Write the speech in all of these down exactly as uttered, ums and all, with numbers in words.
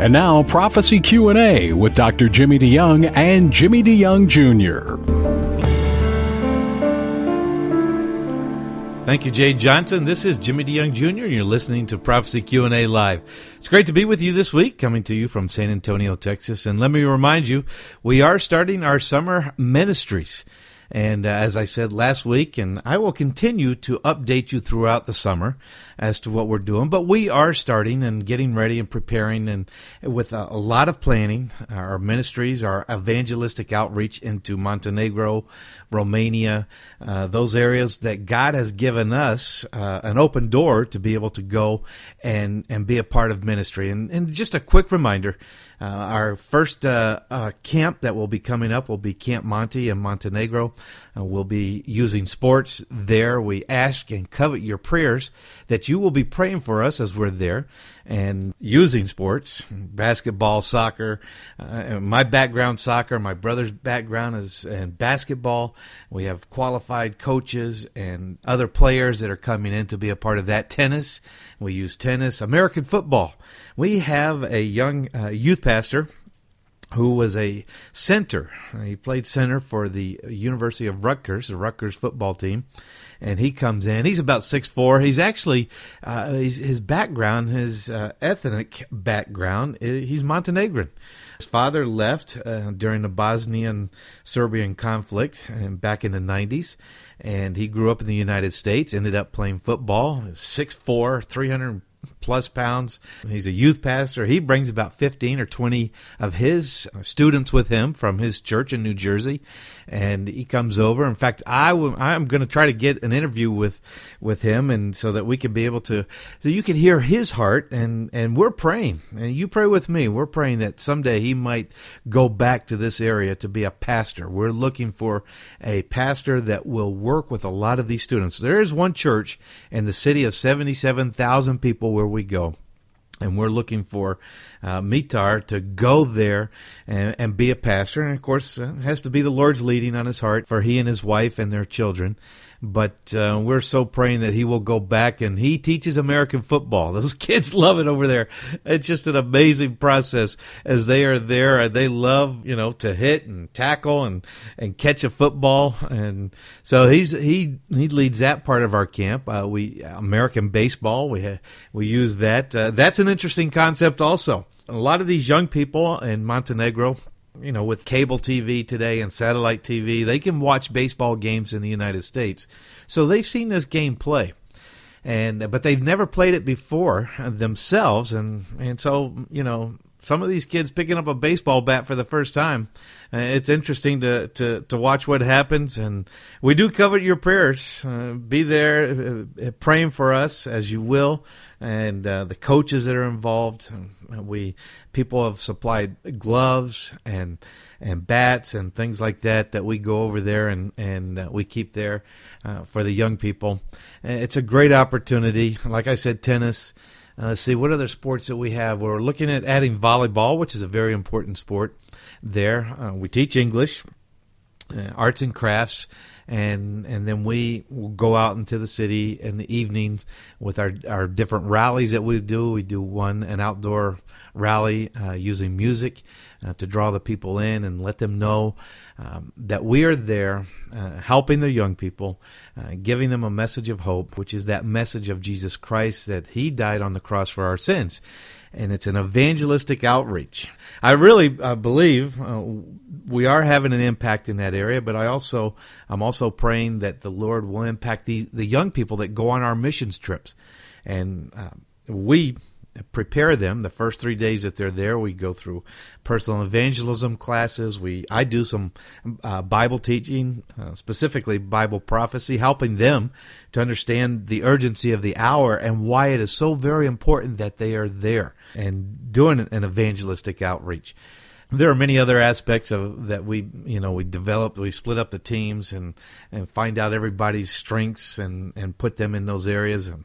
And now, Prophecy Q and A with Doctor Jimmy DeYoung and Jimmy DeYoung Junior Thank you, Jay Johnson. This is Jimmy DeYoung Junior, and you're listening to Prophecy Q and A Live. It's great to be with you this week, coming to you from San Antonio, Texas. And let me remind you, we are starting our summer ministries. And uh, as I said last week, and I will continue to update you throughout the summer as to what we're doing, but we are starting and getting ready and preparing, and with a, a lot of planning. Our ministries, our evangelistic outreach into Montenegro, Romania, uh, those areas that God has given us uh, an open door to be able to go and, and be a part of ministry. And, and just a quick reminder, Uh, our first uh, uh, camp that will be coming up will be Camp Monte in Montenegro. Uh, we'll be using sports there. We ask and covet your prayers that you will be praying for us as we're there and using sports, basketball, soccer. Uh, my background, soccer. My brother's background is in basketball. We have qualified coaches and other players that are coming in to be a part of that. Tennis. We use tennis. American football. We have a young uh, youth pastor who was a center. He played center for the University of Rutgers, the Rutgers football team. And he comes in. He's about six foot four. He's actually, uh, he's, his background, his uh, ethnic background, he's Montenegrin. His father left uh, during the Bosnian-Serbian conflict and back in the nineties. And he grew up in the United States, ended up playing football. six foot four, three hundred plus pounds. He's a youth pastor. He brings about fifteen or twenty of his students with him from his church in New Jersey, and he comes over. In fact, I w- I'm going to try to get an interview with with him, and so that we can be able to, so you can hear his heart, and, and we're praying, and you pray with me. We're praying that someday he might go back to this area to be a pastor. We're looking for a pastor that will work with a lot of these students. There is one church in the city of seventy-seven thousand people where we go, and we're looking for uh, Mitar to go there and, and be a pastor. And, of course, uh, it has to be the Lord's leading on his heart for he and his wife and their children. But uh, we're so praying that he will go back, and he teaches American football. Those kids love it over there. It's just an amazing process as they are there, and they love, you know, to hit and tackle and, and catch a football. And so he's he he leads that part of our camp. Uh, we American baseball, we ha- we use that. Uh, that's an interesting concept also. A lot of these young people in Montenegro, you know, with cable T V today and satellite T V, they can watch baseball games in the United States. So they've seen this game play, and but they've never played it before themselves. And, and so, you know, some of these kids picking up a baseball bat for the first time, uh, it's interesting to, to, to watch what happens. And we do covet your prayers. Uh, be there uh, praying for us as you will, and uh, the coaches that are involved. We people have supplied gloves and and bats and things like that that we go over there and and uh, we keep there uh, for the young people. It's a great opportunity. Like I said, tennis. Uh, let's see, what other sports that we have? We're looking at adding volleyball, which is a very important sport there. Uh, we teach English, uh, arts and crafts, and and then we will go out into the city in the evenings with our, our different rallies that we do. We do one, an outdoor rally uh, using music uh, to draw the people in and let them know um, that we are there uh, helping the young people, uh, giving them a message of hope, which is that message of Jesus Christ, that he died on the cross for our sins. And it's an evangelistic outreach. I really uh, believe uh, we are having an impact in that area, but I also, I'm also praying that the Lord will impact the, the young people that go on our missions trips. And uh, we prepare them the first three days that they're there. We go through personal evangelism classes. We I do some uh, Bible teaching, uh, specifically Bible prophecy, helping them to understand the urgency of the hour and why it is so very important that they are there and doing an evangelistic outreach. There are many other aspects of that we, you know, we develop. We split up the teams and, and find out everybody's strengths and, and put them in those areas. And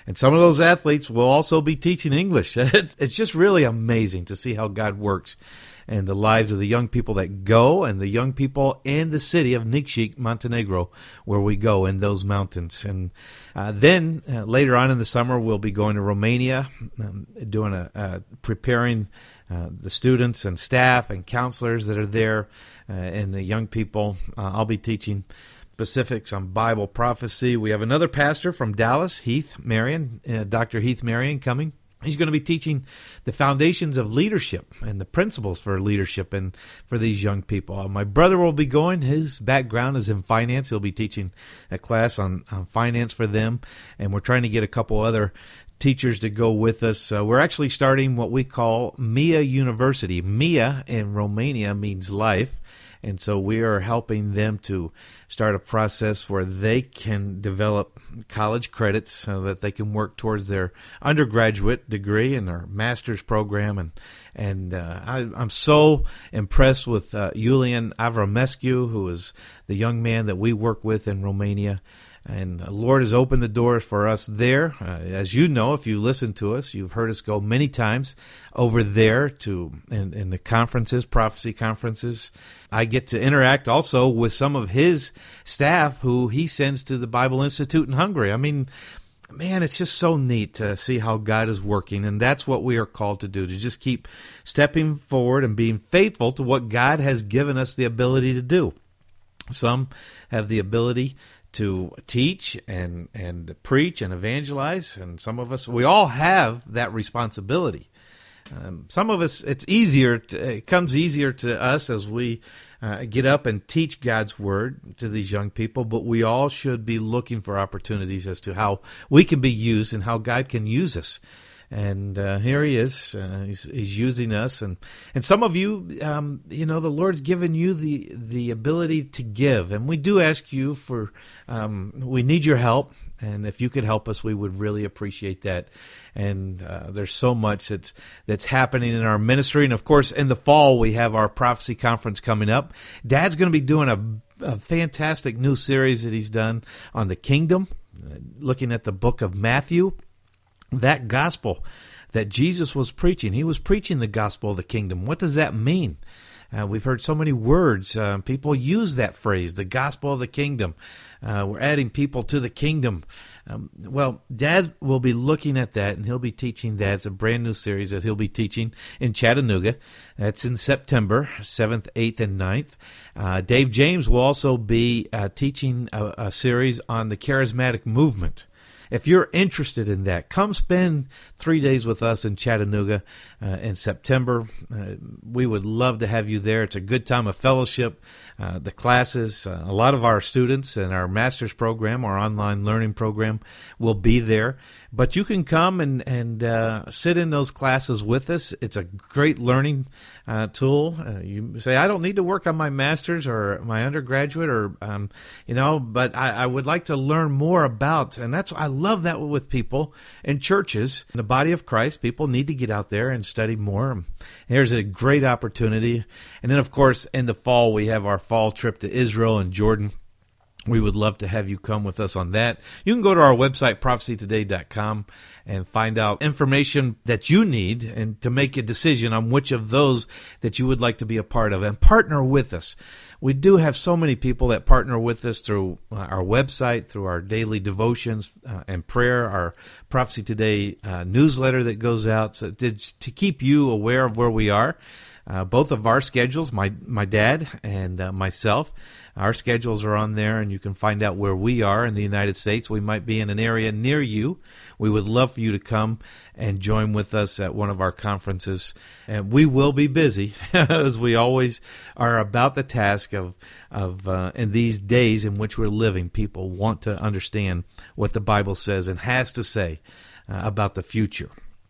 And some of those athletes will also be teaching English. It's just really amazing to see how God works and the lives of the young people that go and the young people in the city of Nikšić, Montenegro, where we go in those mountains. And uh, then uh, later on in the summer, we'll be going to Romania, um, doing a uh, preparing uh, the students and staff and counselors that are there uh, and the young people. Uh, I'll be teaching specifics on Bible prophecy. We have another pastor from Dallas, Heath Marion, uh, Doctor Heath Marion, coming. He's going to be teaching the foundations of leadership and the principles for leadership and for these young people. Uh, my brother will be going. His background is in finance. He'll be teaching a class on, on finance for them, and we're trying to get a couple other teachers to go with us. Uh, we're actually starting what we call Mia University. Mia in Romania means life. And so we are helping them to start a process where they can develop college credits so that they can work towards their undergraduate degree and their master's program. And and uh, I, I'm so impressed with uh, Julian Avramescu, who is the young man that we work with in Romania. And the Lord has opened the doors for us there. Uh, as you know, if you listen to us, you've heard us go many times over there to in, in the conferences, prophecy conferences. I get to interact also with some of his staff who he sends to the Bible Institute in Hungary. I mean, man, it's just so neat to see how God is working, and that's what we are called to do, to just keep stepping forward and being faithful to what God has given us the ability to do. Some have the ability to teach and, and preach and evangelize, and some of us, we all have that responsibility. Um, some of us, it's easier, to, it comes easier to us as we uh, get up and teach God's Word to these young people, but we all should be looking for opportunities as to how we can be used and how God can use us. And uh, here he is. Uh, he's, he's using us, and and some of you, um, you know, the Lord's given you the the ability to give, and we do ask you for. Um, we need your help, and if you could help us, we would really appreciate that. And uh, there's so much that's that's happening in our ministry, and of course, in the fall we have our prophecy conference coming up. Dad's going to be doing a, a fantastic new series that he's done on the kingdom, uh, looking at the book of Matthew. That gospel that Jesus was preaching, he was preaching the gospel of the kingdom. What does that mean? Uh, we've heard so many words. Uh, people use that phrase, the gospel of the kingdom. Uh, we're adding people to the kingdom. Um, well, Dad will be looking at that, and he'll be teaching that. It's a brand new series that he'll be teaching in Chattanooga. That's in September seventh, eighth, and ninth. Uh, Dave James will also be uh, teaching a, a series on the charismatic movement. If you're interested in that, come spend three days with us in Chattanooga uh, in September. Uh, we would love to have you there. It's a good time of fellowship. Uh, the classes, uh, a lot of our students in our master's program, our online learning program, will be there. But you can come and, and uh, sit in those classes with us. It's a great learning uh, tool. Uh, you say, I don't need to work on my master's or my undergraduate, or um, you know, but I, I would like to learn more about, and that's I love that with people in churches, in the body of Christ. People need to get out there and study more. Here's a great opportunity. And then, of course, in the fall, we have our fall trip to Israel and Jordan. We would love to have you come with us on that. You can go to our website, prophecy today dot com, and find out information that you need and to make a decision on which of those that you would like to be a part of and partner with us. We do have so many people that partner with us through our website, through our daily devotions uh, and prayer, our Prophecy Today uh, newsletter that goes out, so to, to keep you aware of where we are. Uh, both of our schedules, my my dad and uh, myself, our schedules are on there, and you can find out where we are in the United States. We might be in an area near you. We would love for you to come and join with us at one of our conferences. And we will be busy, as we always are, about the task of, of uh, in these days in which we're living. People want to understand what the Bible says and has to say uh, about the future.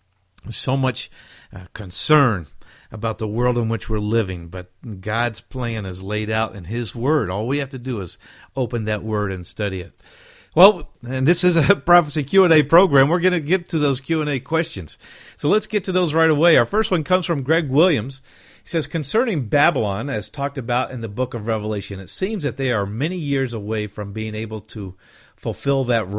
So much uh, concern about the world in which we're living, but God's plan is laid out in His Word. All we have to do is open that Word and study it. Well, and this is a Prophecy Q and A program. We're going to get to those Q and A questions. So let's get to those right away. Our first one comes from Greg Williams. He says, concerning Babylon, as talked about in the book of Revelation, it seems that they are many years away from being able to fulfill that role.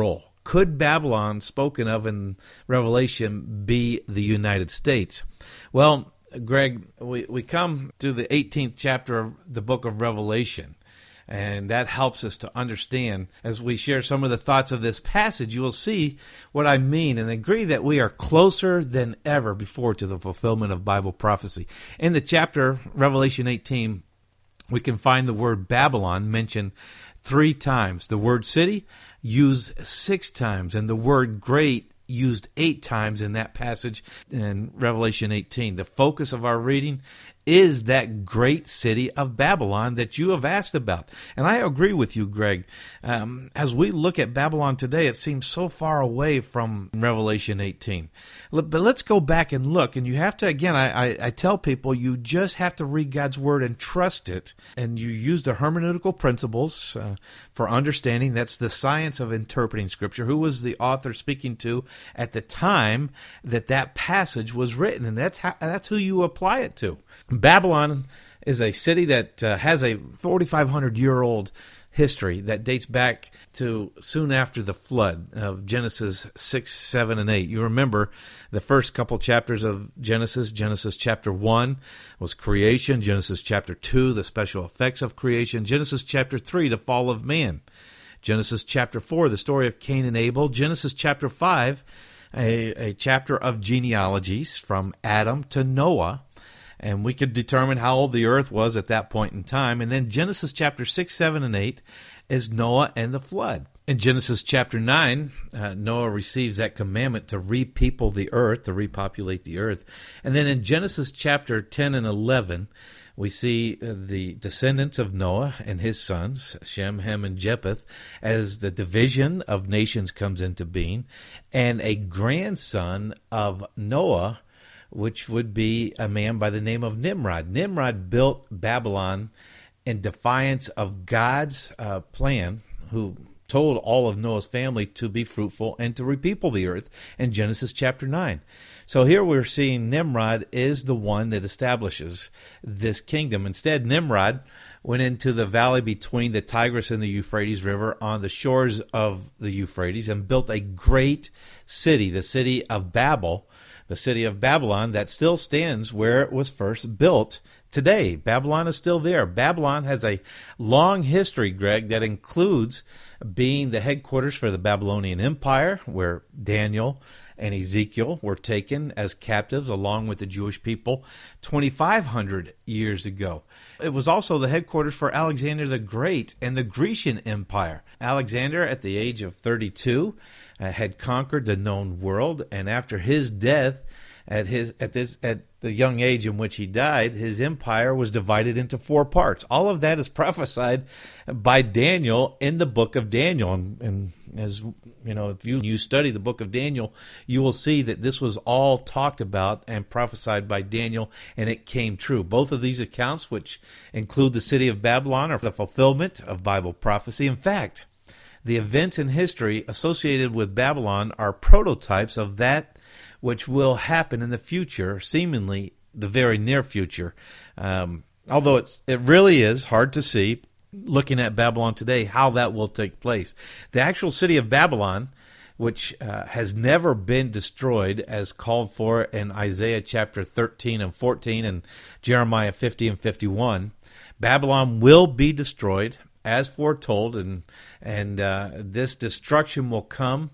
Could Babylon, spoken of in Revelation, be the United States? Well, Greg, we, we come to the eighteenth chapter of the book of Revelation, and that helps us to understand. As we share some of the thoughts of this passage, you will see what I mean and agree that we are closer than ever before to the fulfillment of Bible prophecy. In the chapter, Revelation eighteen, we can find the word Babylon mentioned three times. The word city used six times, and the word great used eight times in that passage in Revelation eighteen. The focus of our reading is that great city of Babylon that you have asked about. And I agree with you, Greg. Um, as we look at Babylon today, it seems so far away from Revelation eighteen. But let's go back and look. And you have to, again, I, I, I tell people, you just have to read God's Word and trust it. And you use the hermeneutical principles uh, for understanding. That's the science of interpreting Scripture. Who was the author speaking to at the time that that passage was written? And that's how, that's who you apply it to. Babylon is a city that uh, has a forty-five hundred year old history that dates back to soon after the flood of Genesis six, seven, and eight. You remember the first couple chapters of Genesis. Genesis chapter one was creation. Genesis chapter two, the special effects of creation. Genesis chapter three, the fall of man. Genesis chapter four, the story of Cain and Abel. Genesis chapter five, a, a chapter of genealogies from Adam to Noah. And we could determine how old the earth was at that point in time. And then Genesis chapter six, seven, and eight is Noah and the flood. In Genesis chapter nine, uh, Noah receives that commandment to repeople the earth, to repopulate the earth. And then in Genesis chapter ten and eleven, we see the descendants of Noah and his sons, Shem, Ham, and Japheth, as the division of nations comes into being, and a grandson of Noah, which would be a man by the name of Nimrod. Nimrod built Babylon in defiance of God's uh, plan, who told all of Noah's family to be fruitful and to repeople the earth in Genesis chapter nine. So here we're seeing Nimrod is the one that establishes this kingdom. Instead, Nimrod went into the valley between the Tigris and the Euphrates River on the shores of the Euphrates and built a great city, the city of Babel, the city of Babylon that still stands where it was first built today. Babylon is still there. Babylon has a long history, Greg, that includes being the headquarters for the Babylonian Empire, where Daniel and Ezekiel were taken as captives along with the Jewish people twenty-five hundred years ago. It was also the headquarters for Alexander the Great and the Grecian Empire. Alexander, at the age of thirty-two, uh, had conquered the known world, and after his death, at his at this at the young age in which he died, his empire was divided into four parts. All of that is prophesied by Daniel in the book of Daniel, and, and as you know, if you, you study the book of Daniel, you will see that this was all talked about and prophesied by Daniel, and it came true. Both of these accounts, which include the city of Babylon, are the fulfillment of Bible prophecy. In fact, the events in history associated with Babylon are prototypes of that which will happen in the future, seemingly the very near future. Um, although it's, it really is hard to see, looking at Babylon today, how that will take place. The actual city of Babylon, which uh, has never been destroyed as called for in Isaiah chapter thirteen and fourteen and Jeremiah fifty and fifty-one, Babylon will be destroyed as foretold, and, and uh, this destruction will come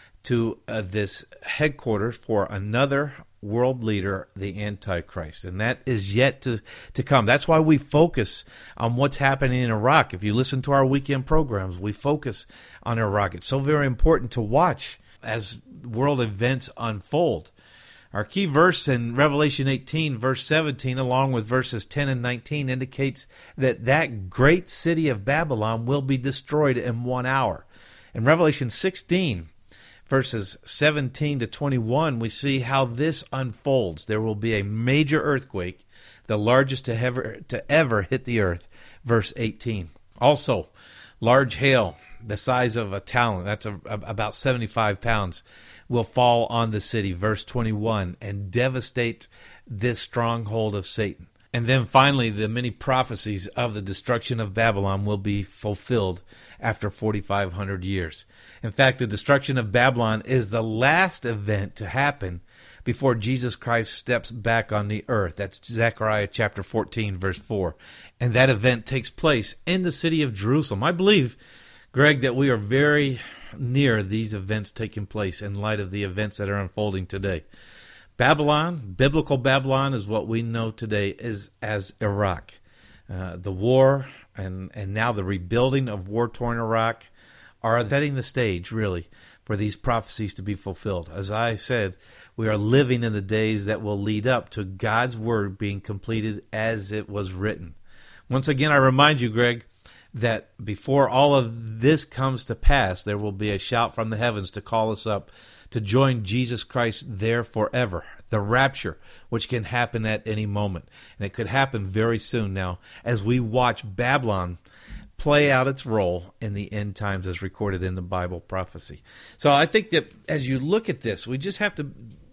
to uh, this headquarters for another world leader, the Antichrist. And that is yet to, to come. That's why we focus on what's happening in Iraq. If you listen to our weekend programs, we focus on Iraq. It's so very important to watch as world events unfold. Our key verse in Revelation eighteen, verse seventeen, along with verses ten and nineteen, indicates that that great city of Babylon will be destroyed in one hour. In Revelation sixteen, verses seventeen to twenty-one, we see how this unfolds. There will be a major earthquake, the largest to ever, to ever hit the earth. Verse eighteen. Also, large hail, the size of a talent, that's a, a, about seventy-five pounds, will fall on the city. Verse twenty-one, and devastate this stronghold of Satan. And then finally, the many prophecies of the destruction of Babylon will be fulfilled after forty-five hundred years. In fact, the destruction of Babylon is the last event to happen before Jesus Christ steps back on the earth. That's Zechariah chapter fourteen, verse four. And that event takes place in the city of Jerusalem. I believe, Greg, that we are very near these events taking place in light of the events that are unfolding today. Babylon, biblical Babylon, is what we know today is as Iraq. Uh, the war and, and now the rebuilding of war-torn Iraq are setting the stage, really, for these prophecies to be fulfilled. As I said, we are living in the days that will lead up to God's word being completed as it was written. Once again, I remind you, Greg, that before all of this comes to pass, there will be a shout from the heavens to call us up to join Jesus Christ there forever. The rapture, which can happen at any moment. And it could happen very soon now as we watch Babylon play out its role in the end times as recorded in the Bible prophecy. So I think that as you look at this, we just have to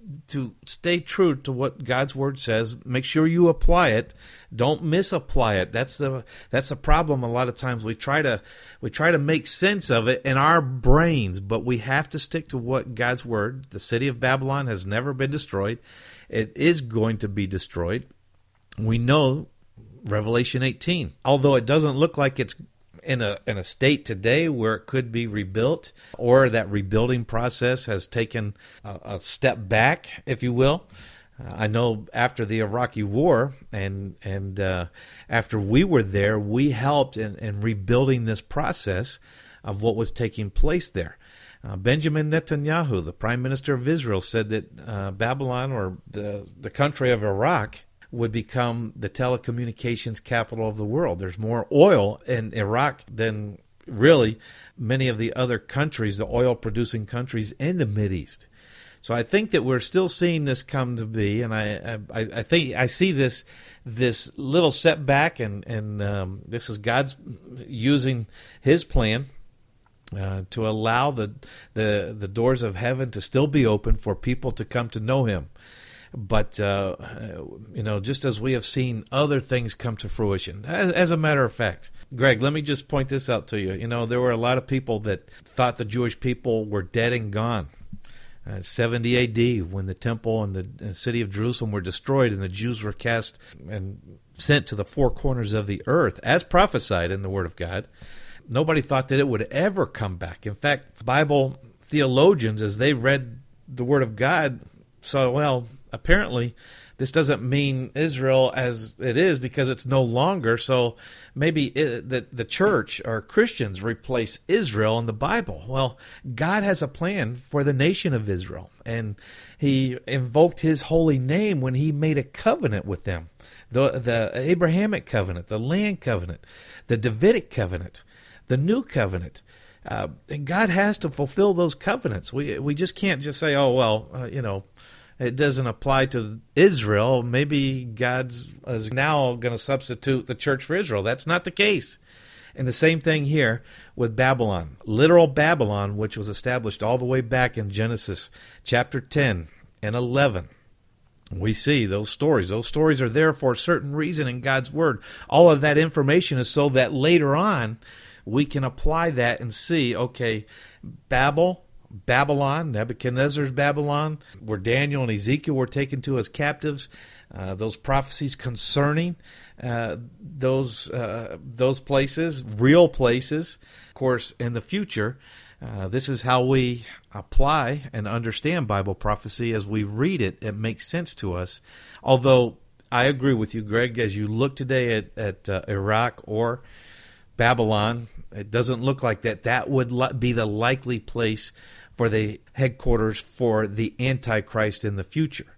to stay true to what God's word says. Make sure you apply it. Don't misapply it. That's the that's the problem. A lot of times we try to we try to make sense of it in our brains, but we have to stick to what God's word. The city of Babylon has never been destroyed. It is going to be destroyed. We know Revelation eighteen. Although it doesn't look like it's in a in a state today where it could be rebuilt, or that rebuilding process has taken a, a step back, if you will. Uh, I know after the Iraqi war and and uh, after we were there, we helped in, in rebuilding this process of what was taking place there. Uh, Benjamin Netanyahu, the Prime Minister of Israel, said that uh, Babylon, or the the country of Iraq, would become the telecommunications capital of the world. There's more oil in Iraq than really many of the other countries, the oil-producing countries in the Mideast. So I think that we're still seeing this come to be, and I I, I think I see this this little setback, and and um, this is God's using His plan uh, to allow the the the doors of heaven to still be open for people to come to know Him. But, uh, you know, just as we have seen other things come to fruition, as, as a matter of fact, Greg, let me just point this out to you. You know, there were a lot of people that thought the Jewish people were dead and gone. Uh, seventy A D, when the temple and the city of Jerusalem were destroyed and the Jews were cast and sent to the four corners of the earth, as prophesied in the Word of God, nobody thought that it would ever come back. In fact, Bible theologians, as they read the Word of God, saw, well, apparently, this doesn't mean Israel as it is because it's no longer. So maybe it, the, the church or Christians replace Israel in the Bible. Well, God has a plan for the nation of Israel, and He invoked His holy name when He made a covenant with them. The, the Abrahamic covenant, the land covenant, the Davidic covenant, the new covenant. Uh, and God has to fulfill those covenants. We we just can't just say, oh, well, uh, you know, it doesn't apply to Israel. Maybe God's is now going to substitute the church for Israel. That's not the case. And the same thing here with Babylon. Literal Babylon, which was established all the way back in Genesis chapter ten and eleven. We see those stories. Those stories are there for a certain reason in God's Word. All of that information is so that later on we can apply that and see, okay, Babel, Babylon, Nebuchadnezzar's Babylon, where Daniel and Ezekiel were taken to as captives, uh, those prophecies concerning uh, those uh, those places, real places, of course, in the future. Uh, this is how we apply and understand Bible prophecy. As we read it, it makes sense to us. Although I agree with you, Greg, as you look today at, at uh, Iraq or Babylon, it doesn't look like that. That would li- be the likely place for the headquarters for the Antichrist in the future.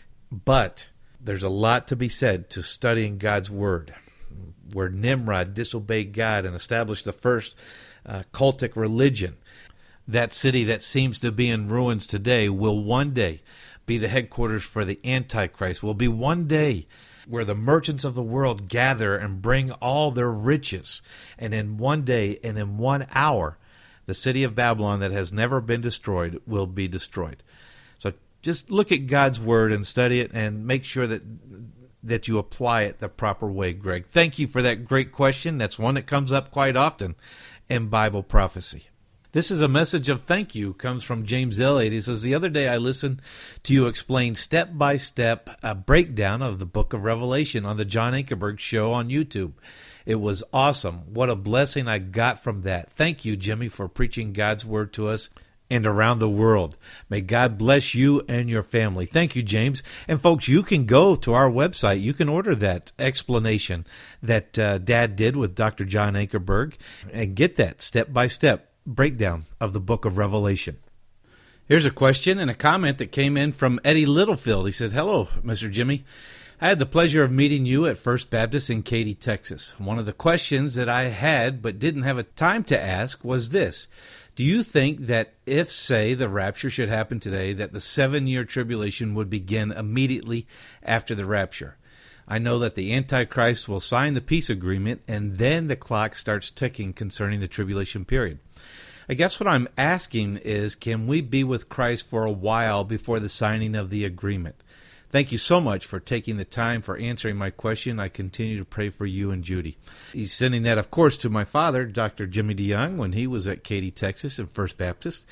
But there's a lot to be said to studying God's Word, where Nimrod disobeyed God and established the first uh, cultic religion. That city that seems to be in ruins today will one day be the headquarters for the Antichrist, will be one day where the merchants of the world gather and bring all their riches. And in one day and in one hour, the city of Babylon that has never been destroyed will be destroyed. So just look at God's Word and study it and make sure that that you apply it the proper way, Greg? Thank you for that great question. That's one that comes up quite often in Bible prophecy. This is a message of thank you. Comes from James Elliott. He says, the other day I listened to you explain step-by-step a breakdown of the book of Revelation on the John Ankerberg show on YouTube. It was awesome. What a blessing I got from that. Thank you, Jimmy, for preaching God's word to us and around the world. May God bless you and your family. Thank you, James. And folks, you can go to our website. You can order that explanation that uh, Dad did with Doctor John Ankerberg and get that step-by-step breakdown of the book of Revelation. Here's a question and a comment that came in from Eddie Littlefield. He says, hello, Mister Jimmy. I had the pleasure of meeting you at First Baptist in Katy, Texas. One of the questions that I had but didn't have a time to ask was this. Do you think that if, say, the rapture should happen today, that the seven-year tribulation would begin immediately after the rapture? I know that the Antichrist will sign the peace agreement, and then the clock starts ticking concerning the tribulation period. I guess what I'm asking is, can we be with Christ for a while before the signing of the agreement? Thank you so much for taking the time for answering my question. I continue to pray for you and Judy. He's sending that, of course, to my father, Doctor Jimmy DeYoung, when he was at Katy, Texas, in First Baptist.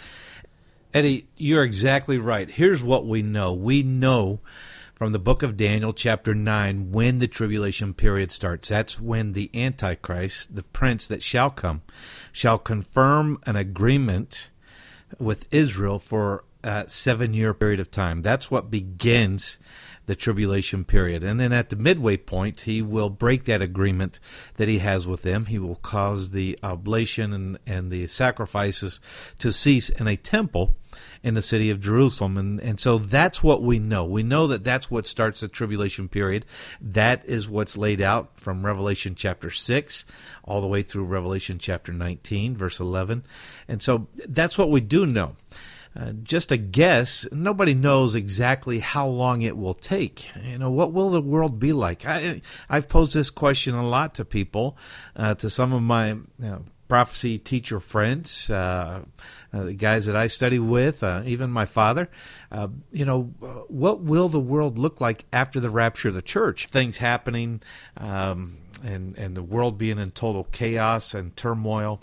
Eddie, you're exactly right. Here's what we know. We know from the book of Daniel, chapter nine, when the tribulation period starts. That's when the Antichrist, the prince that shall come, shall confirm an agreement with Israel for a seven-year period of time. That's what begins the tribulation period. And then at the midway point, he will break that agreement that he has with them. He will cause the oblation and, and the sacrifices to cease in a temple in the city of Jerusalem. And, and so that's what we know. We know that that's what starts the tribulation period. That is what's laid out from Revelation chapter six all the way through Revelation chapter nineteen, verse eleven. And so that's what we do know. Uh, just a guess. Nobody knows exactly how long it will take. You know, what will the world be like? I, I've posed this question a lot to people, uh, to some of my you know, prophecy teacher friends, uh, uh, the guys that I study with, uh, even my father. Uh, you know, what will the world look like after the rapture of the church? Things happening, um, and and the world being in total chaos and turmoil.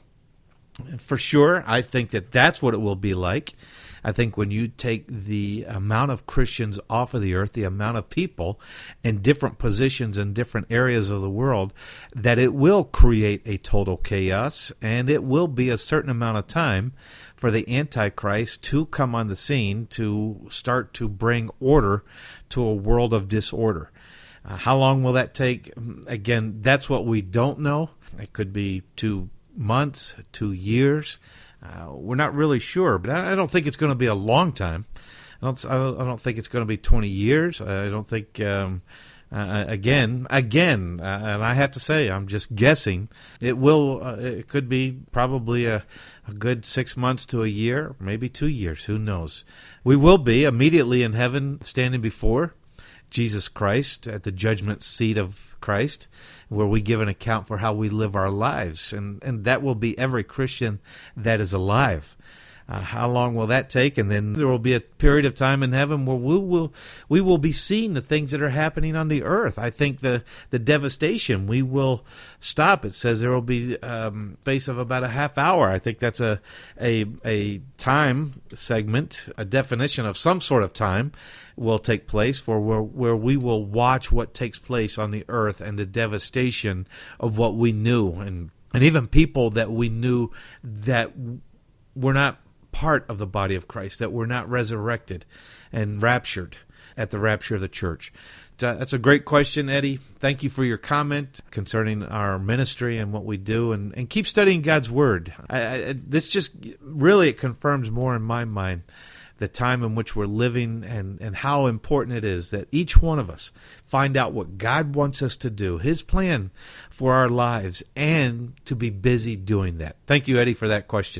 For sure, I think that that's what it will be like. I think when you take the amount of Christians off of the earth, the amount of people in different positions in different areas of the world, that it will create a total chaos, and it will be a certain amount of time for the Antichrist to come on the scene to start to bring order to a world of disorder. Uh, how long will that take? Again, that's what we don't know. It could be two months, two years. Uh, we're not really sure, but I, I don't think it's going to be a long time. I don't. I don't, I don't think it's going to be twenty years. I don't think. Um, uh, again, again, uh, and I have to say, I'm just guessing. It will. Uh, it could be probably a, a good six months to a year, maybe two years. Who knows? We will be immediately in heaven, standing before Jesus Christ at the judgment seat of Christ, where we give an account for how we live our lives. And, and that will be every Christian that is alive. Uh, how long will that take? And then there will be a period of time in heaven where we will we will be seeing the things that are happening on the earth. I think the, the devastation, we will stop. It says there will be um, space of about a half hour. I think that's a, a, a time segment, a definition of some sort of time will take place for where, where we will watch what takes place on the earth and the devastation of what we knew. And, and even people that we knew that were not part of the body of Christ, that were not resurrected and raptured at the rapture of the church. That's a great question, Eddie. Thank you for your comment concerning our ministry and what we do, and, and keep studying God's Word. I, I, this just really, it confirms more in my mind the time in which we're living and, and how important it is that each one of us find out what God wants us to do, His plan for our lives, and to be busy doing that. Thank you, Eddie, for that question.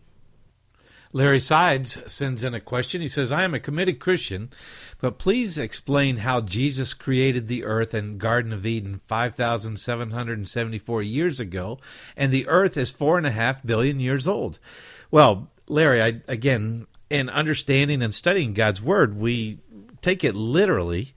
Larry Sides sends in a question. He says, I am a committed Christian, but please explain how Jesus created the earth and Garden of Eden five thousand seven hundred seventy-four years ago, and the earth is four and a half billion years old. Well, Larry, I, again, in understanding and studying God's Word, we take it literally,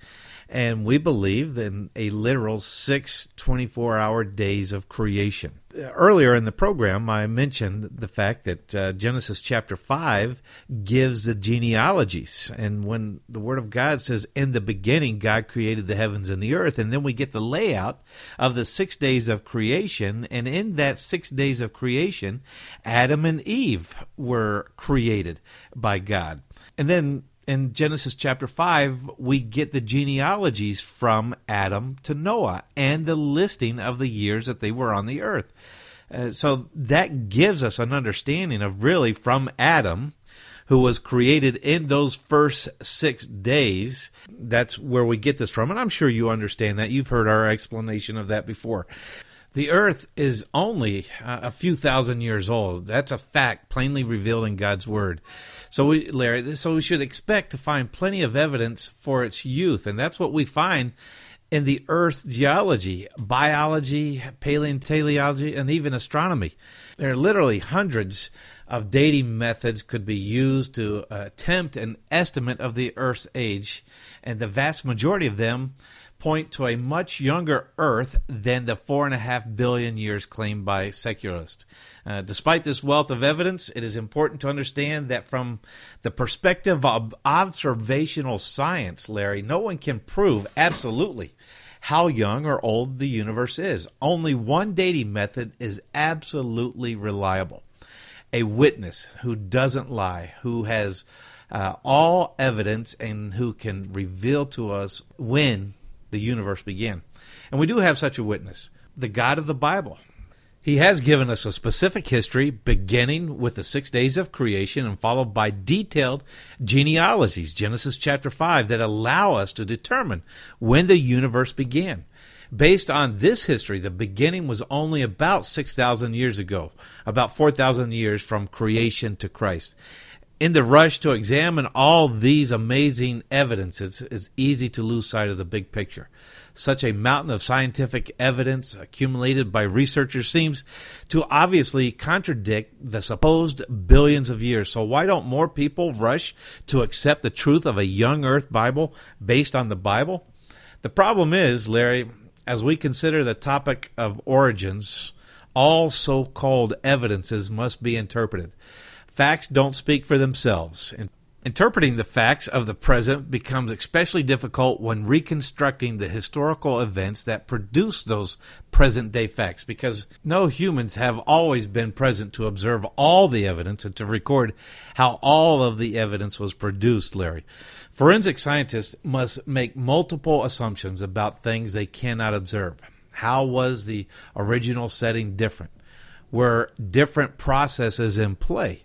And we believe in a literal six twenty-four hour days of creation. Earlier in the program, I mentioned the fact that uh, Genesis chapter five gives the genealogies. And when the Word of God says, in the beginning, God created the heavens and the earth, and then we get the layout of the six days of creation. And in that six days of creation, Adam and Eve were created by God. And then in Genesis chapter five, we get the genealogies from Adam to Noah and the listing of the years that they were on the earth. Uh, so that gives us an understanding of really from Adam, who was created in those first six days. That's where we get this from. And I'm sure you understand that. You've heard our explanation of that before. The earth is only a few thousand years old. That's a fact plainly revealed in God's Word. So, we, Larry, so we should expect to find plenty of evidence for its youth, and that's what we find in the Earth's geology, biology, paleontology, and even astronomy. There are literally hundreds of dating methods could be used to uh, attempt an estimate of the Earth's age, and the vast majority of them point to a much younger Earth than the four and a half billion years claimed by secularists. Uh, despite this wealth of evidence, it is important to understand that from the perspective of observational science, Larry, no one can prove absolutely how young or old the universe is. Only one dating method is absolutely reliable. A witness who doesn't lie, who has uh, all evidence, and who can reveal to us when the universe began. And we do have such a witness, the God of the Bible. He has given us a specific history beginning with the six days of creation and followed by detailed genealogies, Genesis chapter five, that allow us to determine when the universe began. Based on this history, the beginning was only about six thousand years ago, about four thousand years from creation to Christ. In the rush to examine all these amazing evidences, it's easy to lose sight of the big picture. Such a mountain of scientific evidence accumulated by researchers seems to obviously contradict the supposed billions of years. So why don't more people rush to accept the truth of a young earth Bible based on the Bible? The problem is, Larry, as we consider the topic of origins, all so-called evidences must be interpreted. Facts don't speak for themselves. Interpreting the facts of the present becomes especially difficult when reconstructing the historical events that produce those present-day facts, because no humans have always been present to observe all the evidence and to record how all of the evidence was produced, Larry. Forensic scientists must make multiple assumptions about things they cannot observe. How was the original setting different? Were different processes in play?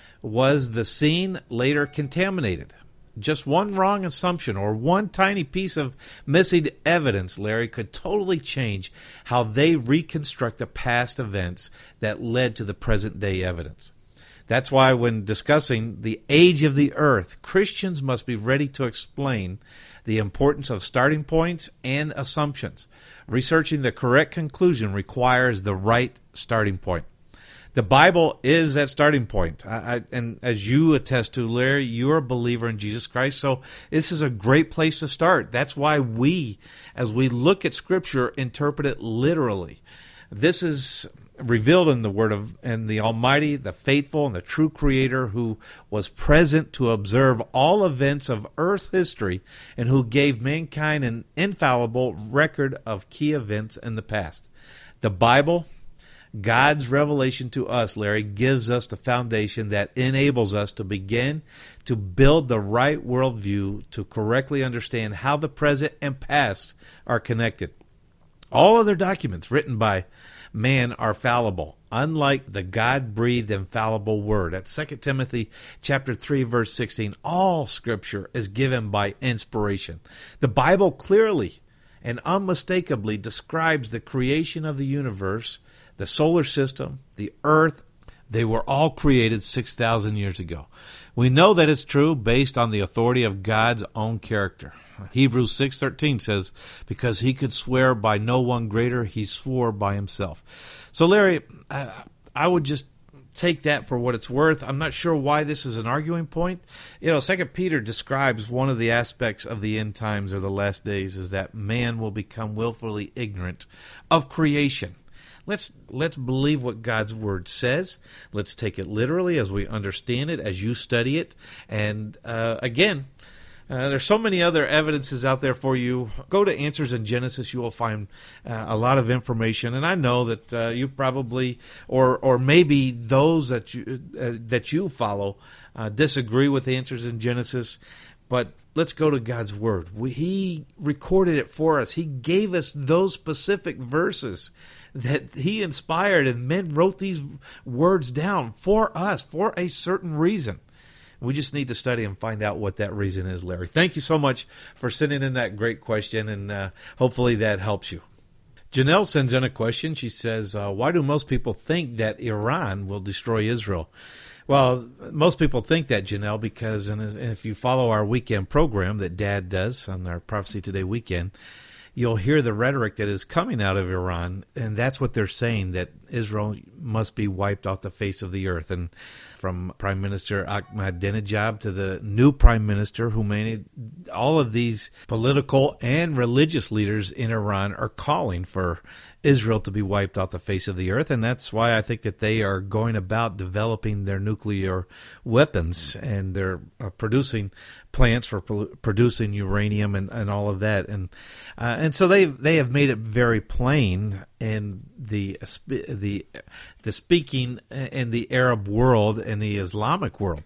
Was the scene later contaminated? Just one wrong assumption or one tiny piece of missing evidence, Larry, could totally change how they reconstruct the past events that led to the present-day evidence. That's why when discussing the age of the earth, Christians must be ready to explain the importance of starting points and assumptions. Researching the correct conclusion requires the right starting point. The Bible is that starting point. I, I, and as you attest to, Larry, you're a believer in Jesus Christ, so this is a great place to start. That's why we, as we look at Scripture, interpret it literally. This is revealed in the Word of and the Almighty, the faithful, and the true Creator who was present to observe all events of Earth's history and who gave mankind an infallible record of key events in the past. The Bible, God's revelation to us, Larry, gives us the foundation that enables us to begin to build the right worldview to correctly understand how the present and past are connected. All other documents written by man are fallible, unlike the God-breathed infallible Word. At Second Timothy chapter three, verse sixteen, all Scripture is given by inspiration. The Bible clearly and unmistakably describes the creation of the universe, the solar system, the earth. They were all created six thousand years ago. We know that it's true based on the authority of God's own character. Hebrews six thirteen says, because he could swear by no one greater, he swore by himself. So, Larry, I, I would just take that for what it's worth. I'm not sure why this is an arguing point. You know, Second Peter describes one of the aspects of the end times or the last days is that man will become willfully ignorant of creation. Let's let's believe what God's Word says. Let's take it literally as we understand it, as you study it. And uh, again, uh, there's so many other evidences out there for you. Go to Answers in Genesis. You will find uh, a lot of information. And I know that uh, you probably, or or maybe those that you uh, that you follow, uh, disagree with Answers in Genesis. But let's go to God's Word. We, he recorded it for us. He gave us those specific verses that He inspired, and men wrote these words down for us for a certain reason. We just need to study and find out what that reason is, Larry. Thank you so much for sending in that great question, and uh, hopefully that helps you. Janelle sends in a question. She says, uh, why do most people think that Iran will destroy Israel? Well, most people think that, Janelle, because and if you follow our weekend program that Dad does on our Prophecy Today weekend, you'll hear the rhetoric that is coming out of Iran, and that's what they're saying, that Israel must be wiped off the face of the earth. And from Prime Minister Ahmadinejad to the new Prime Minister Khomeini, all of these political and religious leaders in Iran are calling for Israel to be wiped off the face of the earth, and that's why I think that they are going about developing their nuclear weapons, and they're uh, producing plants for pro- producing uranium and, and all of that, and uh, and so they they have made it very plain in the the the speaking in the Arab world and the Islamic world.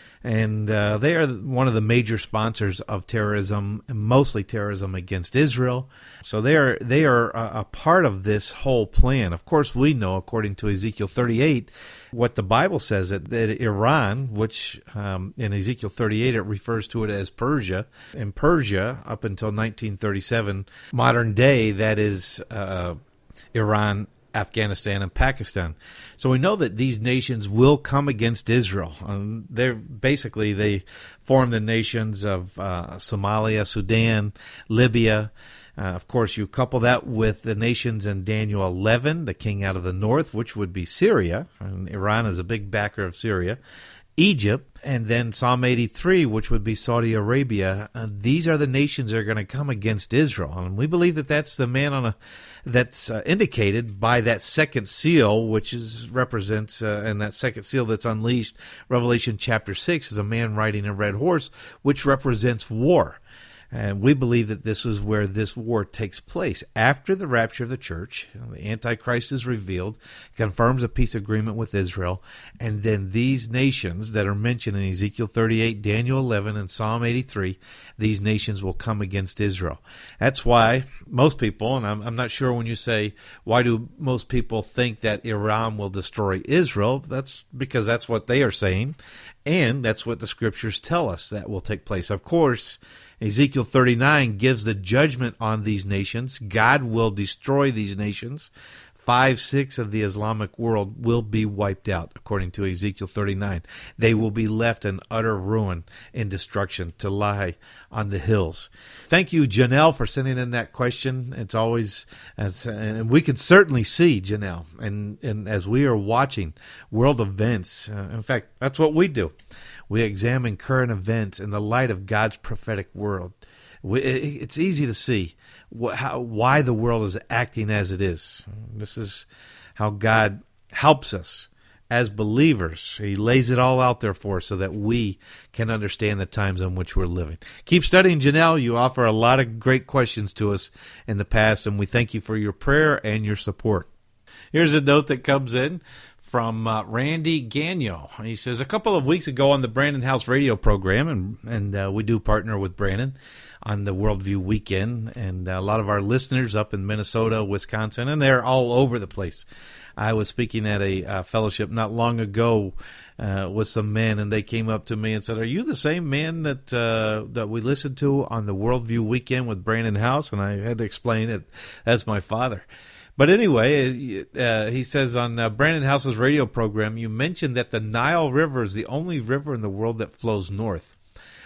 And uh, they are one of the major sponsors of terrorism, mostly terrorism against Israel. So they are they are a, a part of this whole plan. Of course, we know, according to Ezekiel thirty-eight, what the Bible says, that, that Iran, which um, in Ezekiel thirty-eight it refers to it as Persia. In Persia, up until nineteen thirty-seven, modern day, that is uh, Iran, Afghanistan, and Pakistan. So we know that these nations will come against Israel. Um, they're basically, they form the nations of uh, Somalia, Sudan, Libya. Uh, of course, you couple that with the nations in Daniel eleven, the king out of the north, which would be Syria. And Iran is a big backer of Syria. Egypt, and then Psalm eighty-three, which would be Saudi Arabia. Uh, these are the nations that are going to come against Israel, and we believe that that's the man on a that's uh, indicated by that second seal, which is represents, uh, and that second seal that's unleashed, Revelation chapter six, is a man riding a red horse, which represents war. And we believe that this is where this war takes place. After the rapture of the church, you know, the Antichrist is revealed, confirms a peace agreement with Israel, and then these nations that are mentioned in Ezekiel thirty-eight, Daniel eleven, and Psalm eighty-three, these nations will come against Israel. That's why most people, and I'm, I'm not sure when you say, why do most people think that Iran will destroy Israel? That's because that's what they are saying, and that's what the scriptures tell us that will take place. Of course, Ezekiel thirty-nine gives the judgment on these nations. God will destroy these nations. Five, six of the Islamic world will be wiped out, according to Ezekiel thirty-nine. They will be left in utter ruin and destruction to lie on the hills. Thank you, Janelle, for sending in that question. It's always, as, and we can certainly see, Janelle, and, and as we are watching world events, uh, in fact, that's what we do. We examine current events in the light of God's prophetic word. We, it, it's easy to see wh- how, why the world is acting as it is. This is how God helps us as believers. He lays it all out there for us so that we can understand the times in which we're living. Keep studying, Janelle. You offer a lot of great questions to us in the past, and we thank you for your prayer and your support. Here's a note that comes in from uh, Randy Gagnon. He says, a couple of weeks ago on the Brandon House radio program, and, and uh, we do partner with Brandon on the Worldview Weekend, and a lot of our listeners up in Minnesota, Wisconsin, and they're all over the place. I was speaking at a uh, fellowship not long ago uh, with some men, and they came up to me and said, are you the same man that uh, that we listened to on the Worldview Weekend with Brandon House? And I had to explain it. That's my father. But anyway, uh, he says on uh, Brandon House's radio program, you mentioned that the Nile River is the only river in the world that flows north.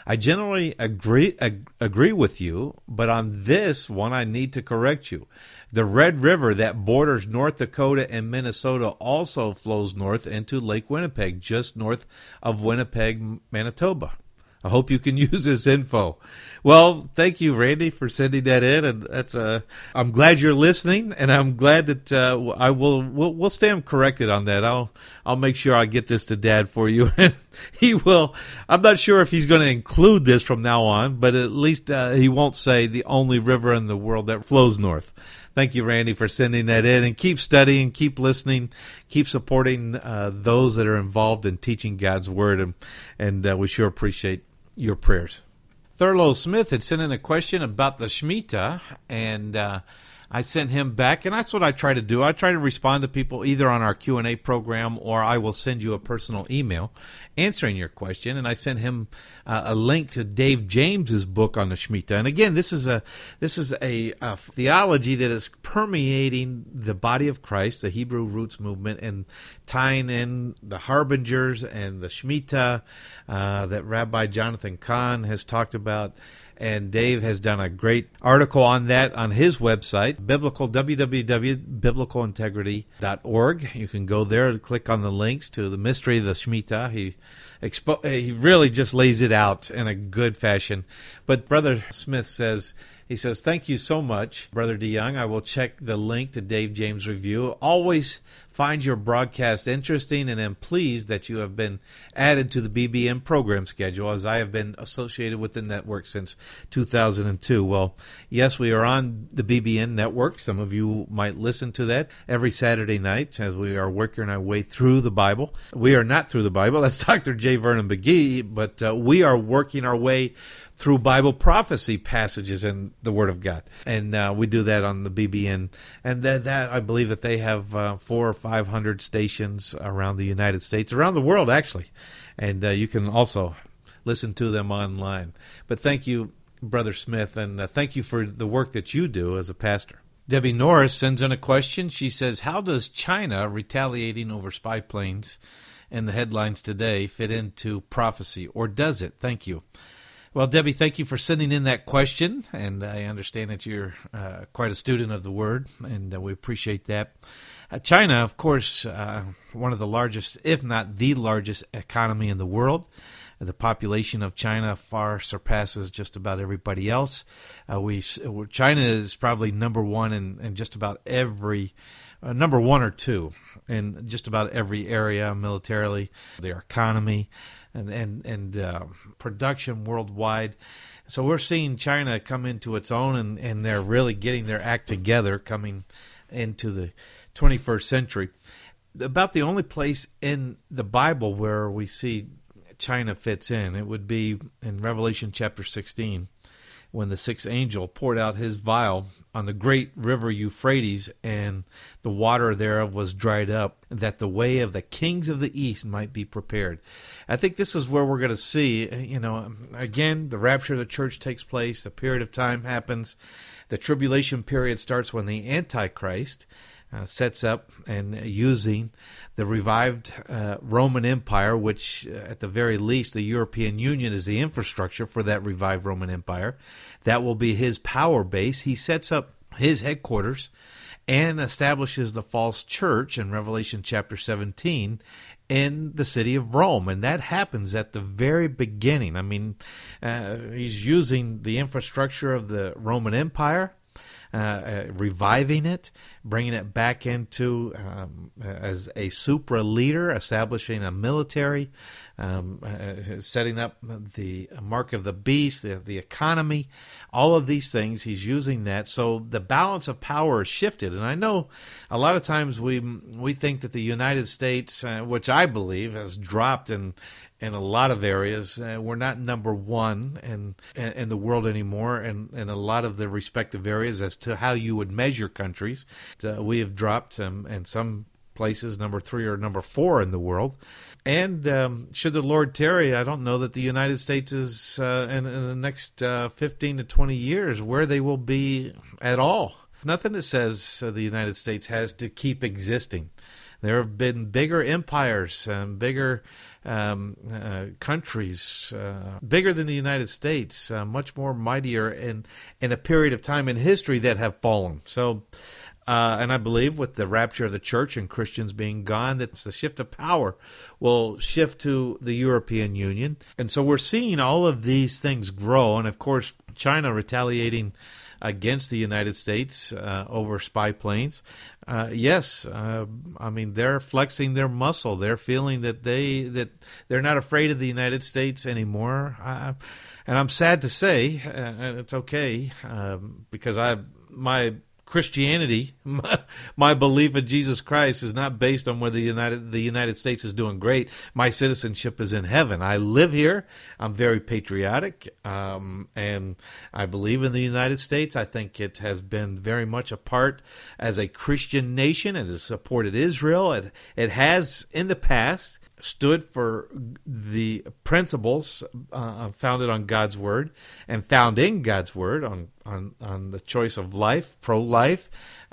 I generally agree ag- agree with you, but on this one I need to correct you. The Red River that borders North Dakota and Minnesota also flows north into Lake Winnipeg, just north of Winnipeg, Manitoba. I hope you can use this info. Well, thank you, Randy, for sending that in, and that's uh, I'm glad you're listening, and I'm glad that uh, I will we'll, we'll stand corrected on that. I'll I'll make sure I get this to Dad for you. He will. I'm not sure if he's going to include this from now on, but at least uh, he won't say the only river in the world that flows north. Thank you, Randy, for sending that in. And keep studying, keep listening, keep supporting uh, those that are involved in teaching God's Word, and, and uh, we sure appreciate your prayers. Thurlow Smith had sent in a question about the Shemitah, and uh, I sent him back, and that's what I try to do. I try to respond to people either on our Q and A program, or I will send you a personal email answering your question. And I sent him uh, a link to Dave James's book on the Shemitah. And again, this is a this is a, a theology that is permeating the body of Christ, the Hebrew roots movement, and tying in the harbingers and the Shemitah uh, that Rabbi Jonathan Cahn has talked about. And Dave has done a great article on that on his website, biblical, w w w dot biblical integrity dot org. You can go there and click on the links to the mystery of the Shemitah. He expo- he really just lays it out in a good fashion. But Brother Smith says, he says, thank you so much, Brother DeYoung. I will check the link to Dave James' review. Always find your broadcast interesting, and am pleased that you have been added to the B B N program schedule, as I have been associated with the network since two thousand two. Well, yes, we are on the B B N network. Some of you might listen to that every Saturday night as we are working our way through the Bible. We are not through the Bible. That's Doctor J. Vernon McGee, but uh, we are working our way through Bible prophecy passages in the Word of God. And uh, we do that on the B B N. And that, that I believe that they have uh, four or five hundred stations around the United States, around the world, actually. And uh, you can also listen to them online. But thank you, Brother Smith, and uh, thank you for the work that you do as a pastor. Debbie Norris sends in a question. She says, how does China retaliating over spy planes and the headlines today fit into prophecy, or does it? Thank you. Well, Debbie, thank you for sending in that question, and I understand that you're uh, quite a student of the Word, and uh, we appreciate that. Uh, China, of course, uh, one of the largest, if not the largest economy in the world. The population of China far surpasses just about everybody else. Uh, we China is probably number one in, in just about every, uh, number one or two in just about every area militarily, their economy, and and, and uh, production worldwide. So we're seeing China come into its own, and, and they're really getting their act together coming into the twenty-first century. About the only place in the Bible where we see China fits in, it would be in Revelation chapter sixteen, when the sixth angel poured out his vial on the great river Euphrates, and the water thereof was dried up, that the way of the kings of the east might be prepared. I think this is where we're going to see, you know, again, the rapture of the church takes place, the period of time happens, the tribulation period starts when the Antichrist Uh, sets up and using the revived uh, Roman Empire, which uh, at the very least the European Union is the infrastructure for that revived Roman Empire. That will be his power base. He sets up his headquarters and establishes the false church in Revelation chapter seventeen in the city of Rome. And that happens at the very beginning. I mean, uh, he's using the infrastructure of the Roman Empire, Uh, uh, reviving it, bringing it back into um, as a supra leader, establishing a military, um, uh, setting up the mark of the beast, the, the economy, all of these things. He's using that. So the balance of power is shifted. And I know a lot of times we we think that the United States, uh, which I believe has dropped in in a lot of areas. Uh, we're not number one in, in the world anymore in, in a lot of the respective areas as to how you would measure countries. Uh, we have dropped um, in some places number three or number four in the world. And um, should the Lord tarry, I don't know that the United States is uh, in, in the next uh, fifteen to twenty years where they will be at all. Nothing that says uh, the United States has to keep existing. There have been bigger empires, um, bigger um, uh, countries, uh, bigger than the United States, uh, much more mightier in, in a period of time in history that have fallen. So, uh, and I believe with the rapture of the church and Christians being gone, that the shift of power will shift to the European Union. And so we're seeing all of these things grow. And of course, China retaliating against the United States uh, over spy planes. Uh, yes, uh, I mean, they're flexing their muscle. They're feeling that they that they're not afraid of the United States anymore. Uh, and I'm sad to say, uh, and it's okay, um, because I my Christianity, my, my belief in Jesus Christ is not based on whether the United the United States is doing great. My citizenship is in heaven. I live here. I'm very patriotic, um, and I believe in the United States. I think it has been very much a part as a Christian nation and has supported Israel. It, it has, in the past, stood for the principles uh, founded on God's Word and found in God's Word on, on, on the choice of life, pro-life,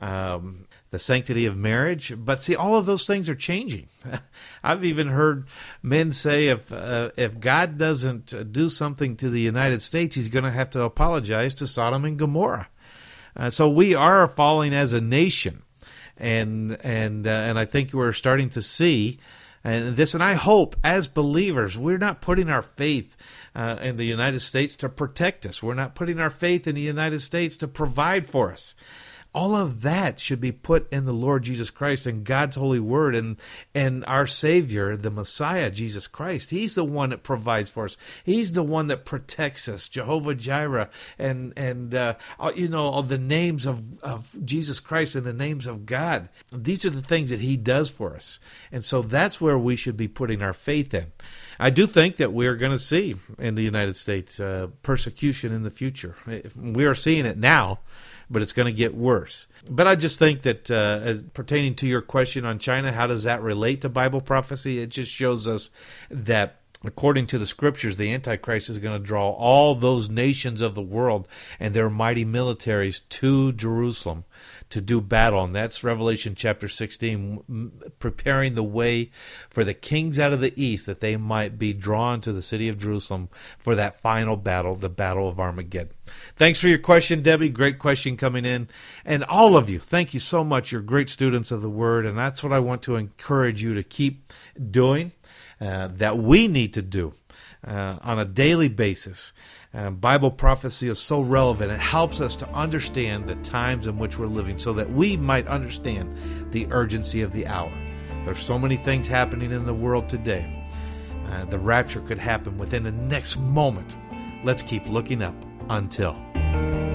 um, the sanctity of marriage. But see, all of those things are changing. I've even heard men say if uh, if God doesn't do something to the United States, he's going to have to apologize to Sodom and Gomorrah. Uh, so we are falling as a nation. And, and, uh, and I think we're starting to see And this, and I hope, as believers, we're not putting our faith uh, in the United States to protect us. We're not putting our faith in the United States to provide for us. All of that should be put in the Lord Jesus Christ and God's holy word and and our Savior, the Messiah, Jesus Christ. He's the one that provides for us. He's the one that protects us, Jehovah Jireh, and and uh, you know all the names of, of Jesus Christ and the names of God. These are the things that He does for us, and so that's where we should be putting our faith in. I do think that we're going to see in the United States uh, persecution in the future. We are seeing it now, but it's going to get worse. But I just think that uh, as pertaining to your question on China, how does that relate to Bible prophecy? It just shows us that according to the Scriptures, the Antichrist is going to draw all those nations of the world and their mighty militaries to Jerusalem to do battle. And that's Revelation chapter sixteen, preparing the way for the kings out of the east that they might be drawn to the city of Jerusalem for that final battle, the Battle of Armageddon. Thanks for your question, Debbie. Great question coming in. And all of you, thank you so much. You're great students of the Word, and that's what I want to encourage you to keep doing, uh, that we need to do uh, on a daily basis. Uh, Bible prophecy is so relevant. It helps us to understand the times in which we're living so that we might understand the urgency of the hour. There's so many things happening in the world today. Uh, the rapture could happen within the next moment. Let's keep looking up until.